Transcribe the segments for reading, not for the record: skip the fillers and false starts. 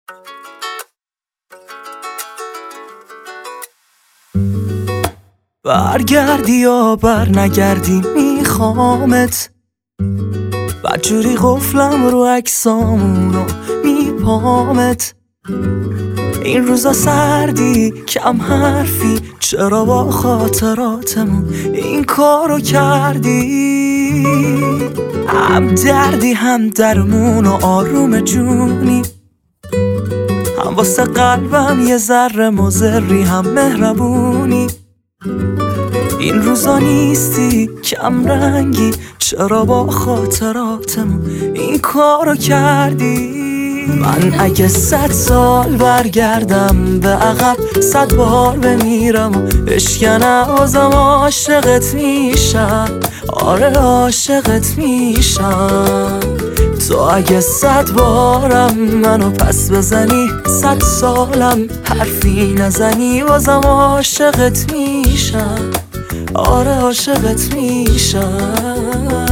برگردی یا بر نگردی میخوامت، بدجوری قفلم رو عکسامونو میپامت. این روزا سردی کم حرفی، چرا با خاطراتمون این کارو کردی؟ هم دردی هم درمون و آروم جونی، هم واسه قلبم یه ذره مضری هم مهربونی. این روزا نیستی کم رنگی، چرا با خاطراتمون این کارو کردی؟ من اگه 100 سال برگردم به عقب، 100 بار بمیرم و بشکنم بازم عاشقت میشم. آره عاشقت میشم. تو اگه 100 بارم منو پس بزنی، 100 سالم حرفی نزنی، بازم عاشقت میشم. آره عاشقت میشم.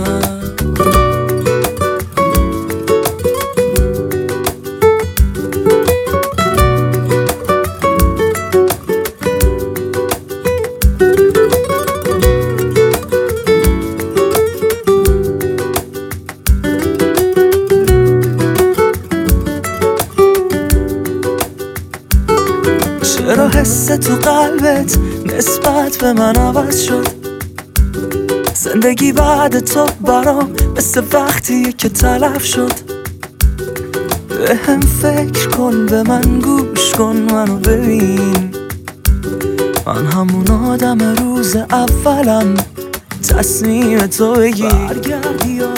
چرا حس تو قلبت نسبت به من عوض شد؟ زندگی بعد تو برام مثل وقتیه که تلف شد. به هم فکر کن، به من گوش کن، منو ببین. من همون آدم روز اولم، تصمیم تو بگیر. برگردی یا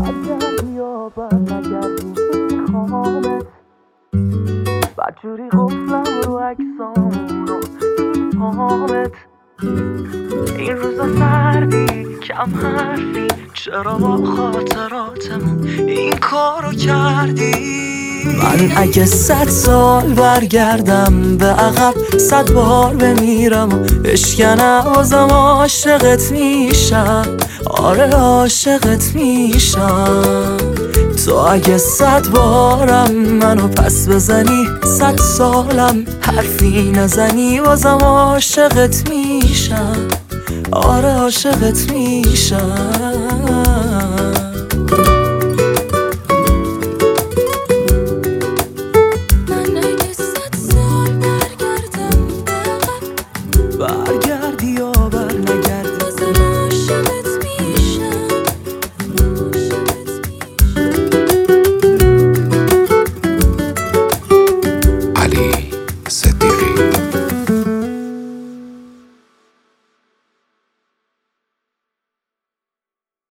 برنگردی میخوامت، بدجوری قفلم رو عکسامونو میپامت. این روزا سردی کم حرفی، چرا با خاطراتمون این کارو کردی؟ من اگه 100 سال برگردم به عقب، 100 بار بمیرم و بشکنم بازم عاشقت میشم. آره عاشقت میشم. تو اگه 100 بارم منو پس بزنی، 100 سالم حرفی نزنی، بازم عاشقت میشم. آره عاشقت میشم. برگردی یا برنگردی بازم عاشقت میشم. علی